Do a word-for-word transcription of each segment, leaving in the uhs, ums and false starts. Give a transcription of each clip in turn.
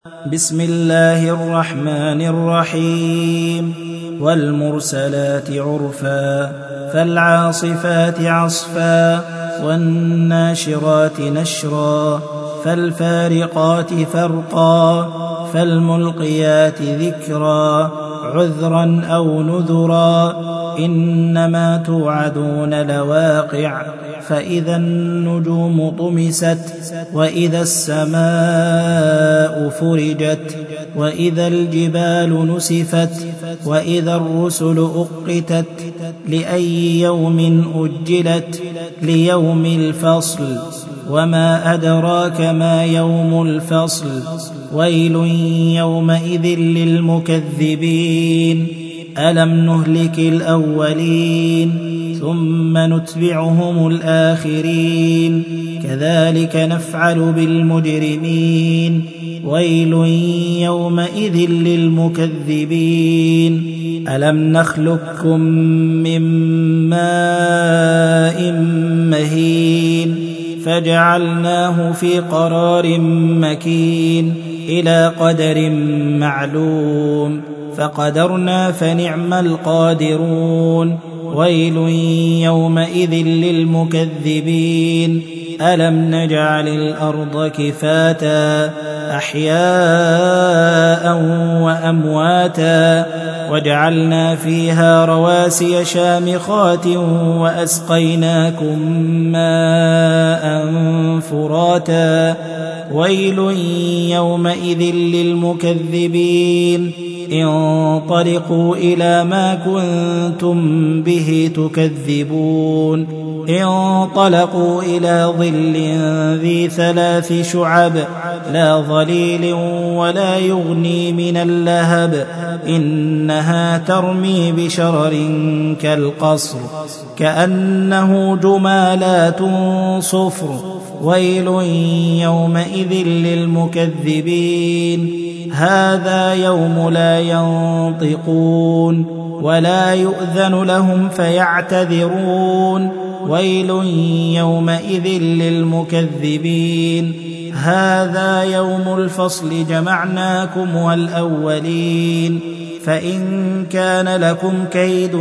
بسم الله الرحمن الرحيم والمرسلات عرفا فالعاصفات عصفا والناشرات نشرا فالفارقات فرقا فالملقيات ذكرا عذرا أو نذرا إنما توعدون لواقع فإذا النجوم طمست وإذا السماء فرجت وإذا الجبال نسفت وإذا الرسل أقتت لأي يوم أجلت ليوم الفصل وما أدراك ما يوم الفصل ويل يومئذ للمكذبين ألم نهلك الأولين ثم نتبعهم الآخرين كذلك نفعل بالمجرمين ويل يومئذ للمكذبين ألم نخلقكم من ماء مهين فجعلناه في قرار مكين إلى قدر معلوم فقدرنا فنعم القادرون ويل يومئذ للمكذبين ألم نجعل الأرض كفاتا أحياء وأمواتا وجعلنا فيها رواسي شامخات وأسقيناكم ماء فراتا ويل يومئذ للمكذبين انطلقوا إلى ما كنتم به تكذبون انطلقوا إلى ظل ذي ثلاث شعب لا ظليل ولا يغني من اللهب إنها ترمي بشرر كالقصر كأنه جمالات صفر ويل يومئذ للمكذبين هذا يوم لا ينطقون ولا يؤذن لهم فيعتذرون ويل يومئذ للمكذبين هذا يوم الفصل جمعناكم والأولين فإن كان لكم كيد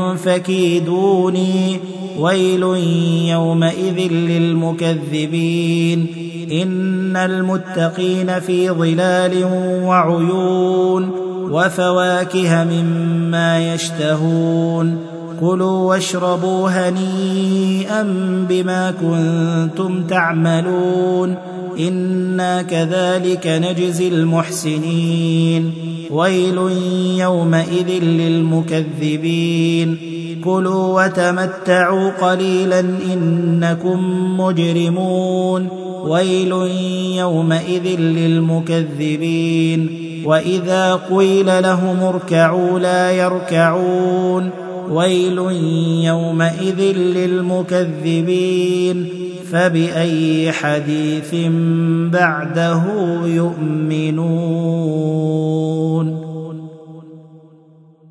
فكيدوني ويل يومئذ للمكذبين إن المتقين في ظلال وعيون وفواكه مما يشتهون كلوا واشربوا هنيئا بما كنتم تعملون إنا كذلك نجزي المحسنين ويل يومئذ للمكذبين كلوا وتمتعوا قليلا إنكم مجرمون ويل يومئذ للمكذبين وإذا قيل لهم اركعوا لا يركعون ويل يومئذ للمكذبين فبأي حديث بعده يؤمنون.